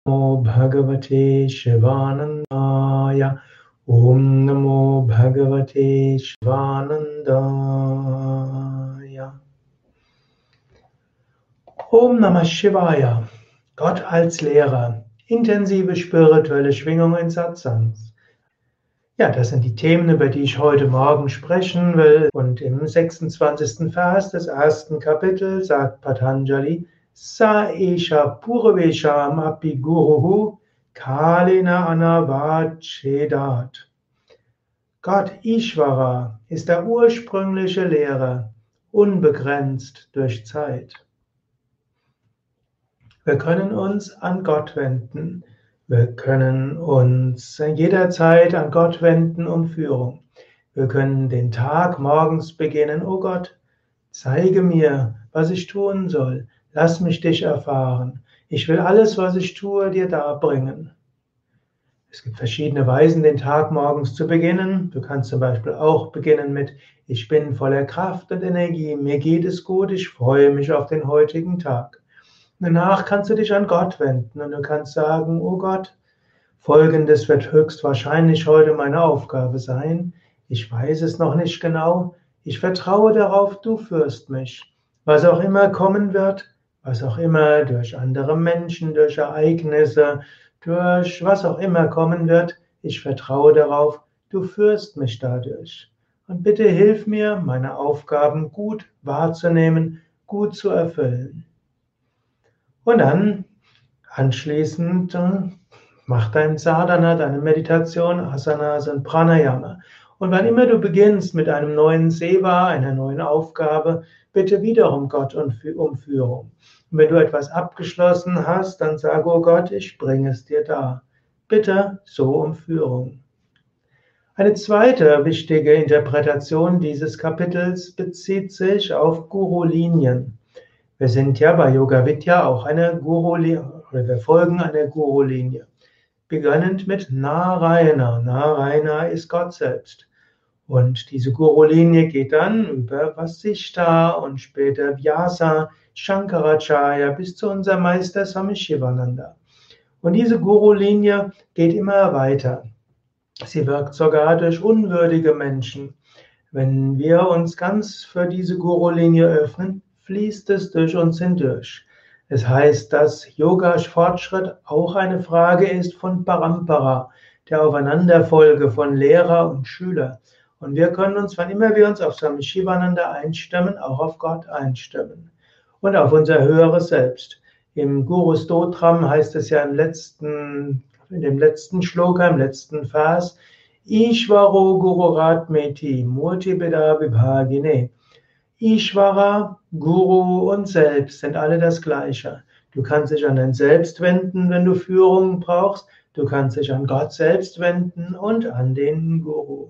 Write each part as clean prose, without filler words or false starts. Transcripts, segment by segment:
Namo Bhagavate Shivanandaya. Om Namo Bhagavate Shivanandaya. Om Namah Shivaya. Gott als Lehrer. Intensive spirituelle Schwingung in Satsangs. Ja, das sind die Themen, über die ich heute Morgen sprechen will. Und im 26. Vers des ersten Kapitels sagt Patanjali: Sa esha purvesham api guruhu kalena anavachedat. Gott Ishvara ist der ursprüngliche Lehrer, unbegrenzt durch Zeit. Wir können uns an Gott wenden. Wir können uns jederzeit an Gott wenden um Führung. Wir können den Tag morgens beginnen: Oh Gott, zeige mir, was ich tun soll. Lass mich dich erfahren. Ich will alles, was ich tue, dir darbringen. Es gibt verschiedene Weisen, den Tag morgens zu beginnen. Du kannst zum Beispiel auch beginnen mit: Ich bin voller Kraft und Energie, mir geht es gut, ich freue mich auf den heutigen Tag. Danach kannst du dich an Gott wenden und du kannst sagen: Oh Gott, Folgendes wird höchstwahrscheinlich heute meine Aufgabe sein. Ich weiß es noch nicht genau. Ich vertraue darauf, du führst mich. Was auch immer kommen wird, was auch immer durch andere Menschen, durch Ereignisse, durch was auch immer kommen wird, ich vertraue darauf, du führst mich dadurch. Und bitte hilf mir, meine Aufgaben gut wahrzunehmen, gut zu erfüllen. Und dann anschließend mach dein Sadhana, deine Meditation, Asanas und Pranayama. Und wann immer du beginnst mit einem neuen Seva, einer neuen Aufgabe, bitte wiederum Gott um Führung. Und wenn du etwas abgeschlossen hast, dann sage: Oh Gott, ich bringe es dir dar. Bitte so um Führung. Eine zweite wichtige Interpretation dieses Kapitels bezieht sich auf Guru-Linien. Wir sind ja bei Yoga Vidya auch eine Guru-Linie, oder wir folgen einer Guru-Linie. Beginnend mit Narayana. Narayana ist Gott selbst. Und diese Guru-Linie geht dann über Vasishta und später Vyasa, Shankaracharya bis zu unserem Meister Swami Shivananda. Und diese Guru-Linie geht immer weiter. Sie wirkt sogar durch unwürdige Menschen. Wenn wir uns ganz für diese Guru-Linie öffnen, fließt es durch uns hindurch. Es heißt, dass Yoga-Fortschritt auch eine Frage ist von Parampara, der Aufeinanderfolge von Lehrer und Schüler. Und wir können uns, wann immer wir uns auf Swami Shivananda einstimmen, auch auf Gott einstimmen und auf unser höheres Selbst. Im Guru Stotram heißt es ja in dem letzten Shloka, im letzten Vers: Ishvaro Gururatmeti Murti Beda Vibhagine. Ishvara, Guru und Selbst sind alle das Gleiche. Du kannst dich an dein Selbst wenden, wenn du Führung brauchst. Du kannst dich an Gott selbst wenden und an den Guru.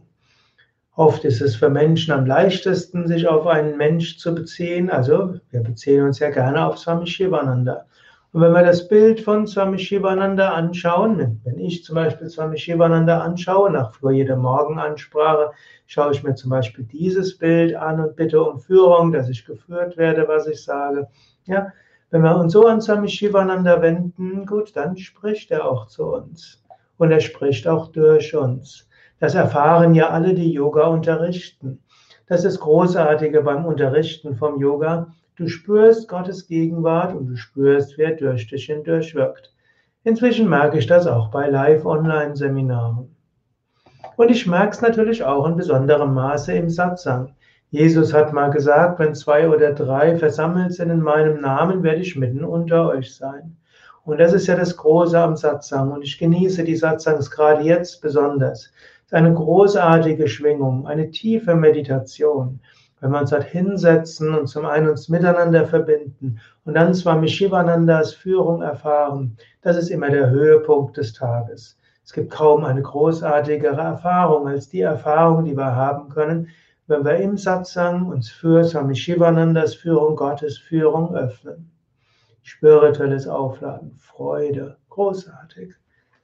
Oft ist es für Menschen am leichtesten, sich auf einen Mensch zu beziehen. Also wir beziehen uns ja gerne auf Swami Shivananda. Und wenn wir das Bild von Swami Shivananda anschauen, wenn ich zum Beispiel Swami Shivananda anschaue, vor jeder Morgenansprache, schaue ich mir zum Beispiel dieses Bild an und bitte um Führung, dass ich geführt werde, was ich sage. Ja, wenn wir uns so an Swami Shivananda wenden, gut, dann spricht er auch zu uns. Und er spricht auch durch uns. Das erfahren ja alle, die Yoga unterrichten. Das ist das Großartige beim Unterrichten vom Yoga. Du spürst Gottes Gegenwart und du spürst, wer durch dich hindurch wirkt. Inzwischen merke ich das auch bei Live-Online-Seminaren. Und ich merke es natürlich auch in besonderem Maße im Satsang. Jesus hat mal gesagt: Wenn 2 oder 3 versammelt sind in meinem Namen, werde ich mitten unter euch sein. Und das ist ja das Große am Satsang. Und ich genieße die Satsangs gerade jetzt besonders. Es ist eine großartige Schwingung, eine tiefe Meditation. Wenn wir uns dort hinsetzen und zum einen uns miteinander verbinden und dann Swami Shivanandas Führung erfahren, das ist immer der Höhepunkt des Tages. Es gibt kaum eine großartigere Erfahrung als die Erfahrung, die wir haben können, wenn wir im Satsang uns für Swami Shivanandas Führung, Gottes Führung öffnen. Spirituelles Aufladen, Freude, großartig.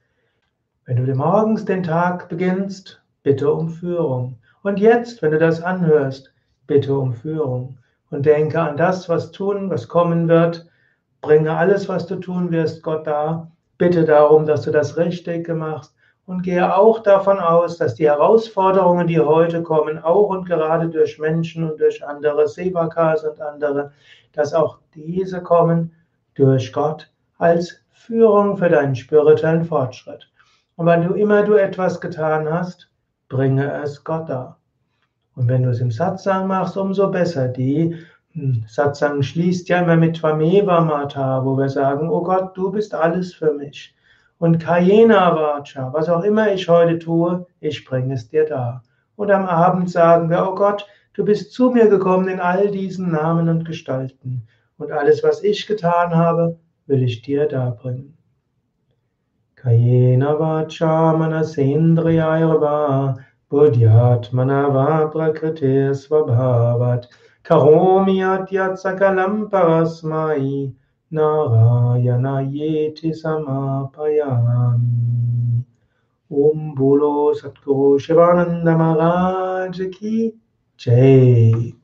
Wenn du morgens den Tag beginnst, bitte um Führung. Und jetzt, wenn du das anhörst, bitte um Führung. Und denke an das, was kommen wird. Bringe alles, was du tun wirst, Gott dar. bitte darum, dass du das Richtige machst und gehe auch davon aus, dass die Herausforderungen, die heute kommen, auch und gerade durch Menschen und durch andere Sevakas und andere, dass auch diese kommen durch Gott als Führung für deinen spirituellen Fortschritt. Und wann du immer du etwas getan hast, bringe es Gott dar. Und wenn du es im Satsang machst, umso besser. Satsang schließt ja immer mit Tvameva Mata, wo wir sagen, oh Gott, du bist alles für mich. Und Kayena Vacha, was auch immer ich heute tue, ich bringe es dir dar. Und am Abend sagen wir, oh Gott, du bist zu mir gekommen in all diesen Namen und Gestalten. Und alles, was ich getan habe, will ich dir darbringen. Kayena vacha manasendriyairva buddhyatmana va prakriti svabhavat karomi adyat sakalam parasmai narayana yeti samapayami. Om Bolo Satguru Shivananda Maharaj Ki Jai.